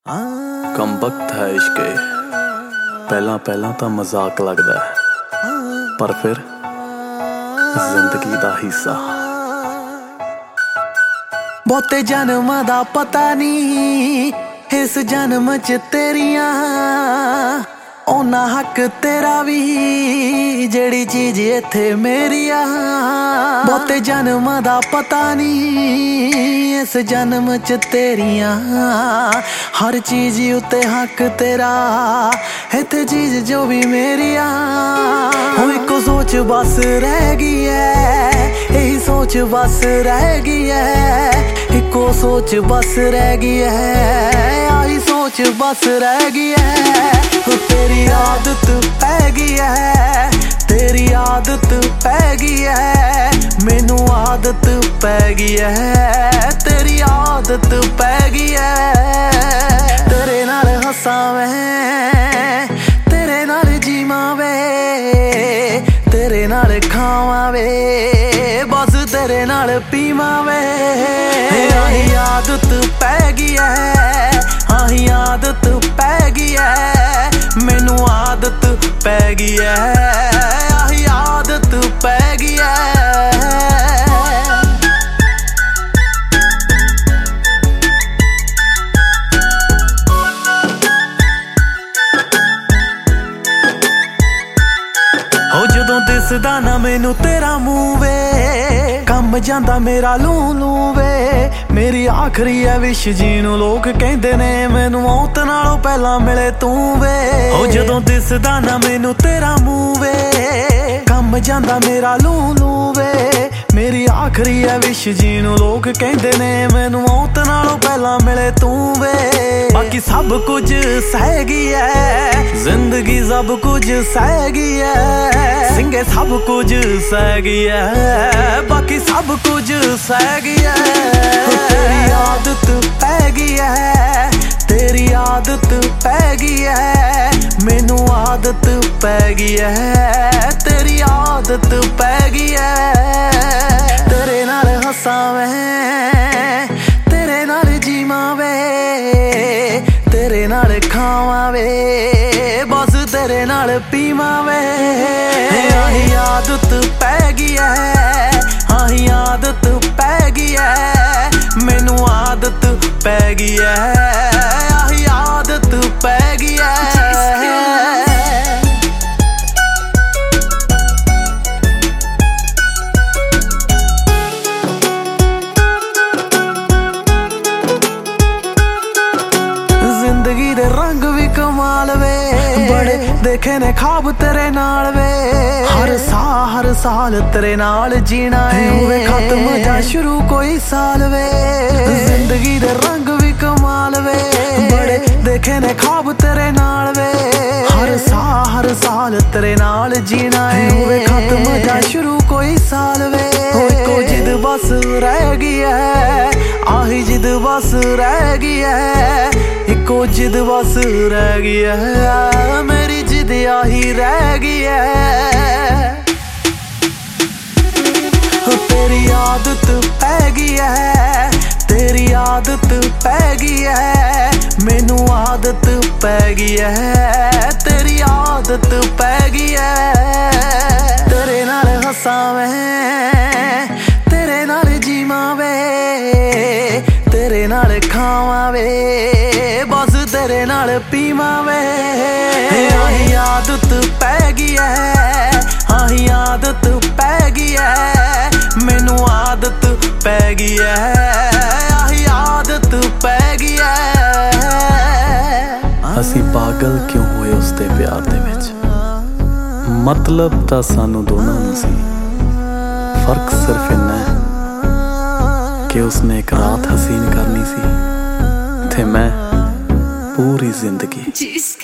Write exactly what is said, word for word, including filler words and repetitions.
कम वक्त है इश्क पहला पहला तो मजाक लगदा है पर फिर जिंदगी दा हिस्सा। बहुते जन्म दा पता नहीं इस जन्म च तेरियां ओना हक तेरा भी जेड़ी चीज इत्थे मेरिया। बहुते जन्म दा पता नहीं इस जन्म च तेरियां हर चीज उत्ते हक तेरा इत्थे चीज जो भी मेरिया। हो इको सोच बस रह गई है यही सोच बस रह गई है इको सोच बस रह गई है आई सोच बस रह गई है। तेरी आदत पै गई है तेरी आदत पै गई है मैनू आदत पै गई है तेरी आदत पै गई है। तेरे नाल हसां मैं तेरे नाल जीवां वे तेरे नाल खावां वे बस तेरे नाल पीवां वे। आही आदत पै गई है आही आदत पै गई है मैनू आदत पै गई है आही आदत पै गई है। हो जदों दिसदा ना मैनू तेरा मूंह वे कम जांदा मेरा लू लू वे मेरी आखरी है विश जीनू लोग कहंदे ने मैनू मौत नालों पहला मिले तू वे। हो जदों दिसदा ना मैनू तेरा मूंह वे कम जांदा मेरा लू लू वे मेरी आखरी है विश जीनू लोग कहंदे ने मैनू मौत नालों पहला मिले तू वे। बाकी सब कुछ सह गई है जिंदगी सब कुछ सह गई है सिंगे सब कुछ सह गई है बाकी सब कुछ सह गई है। तेरी आदत पै गई है तेरी आदत पै गई है मैनू आदत पै गई है तेरी आदत पै गई है। तेरे नाल हसां मैं तेरे नाल जीवां वे तेरे नाल खावां वे बस तेरे नाल पीवां वे। आही आदत पै गई है आही आदत पै गई है मैनू आदत पै गई है आही आदत पै गई है। जिंदगी दे रंग भी कमाल वे बड़े देखे ने ख्वाब तेरे नाल वे हर साल हर साल तेरे नाल जीना है वे खत्म जा शुरू कोई साल वे। जिंदगी दे रंग भी कमाल वे बड़े देखे ने ख्वाब तेरे नाल वे हर साल हर साल तेरे नाल जीना है वे खत्म जा शुरू कोई साल वे। को जिद बस रह गई है आही जिद बस रह गई है इको जिद बस रह गई है मेरी जिद आही रह गई है। तेरी आदत पै गई है तेरी आदत पै गई है मैनू आदत पै गई है तेरी आदत पै गई है। तेरे नाल हसां मैं तेरे नाल जीवां वे तेरे नाल खावां वे बस तेरे नाल पीवां वे। आही आदत पै गई है आही आदत पै गई है मैनू आदत पै गई है आही आदत पै गई है। असी पागल क्यों होए उसदे प्यार दे विच मतलब तां सानू दोनों नूं सी फर्क सिर्फ इन्ना है कि उसने एक रात हसीन करनी सी थे मैं पूरी जिंदगी।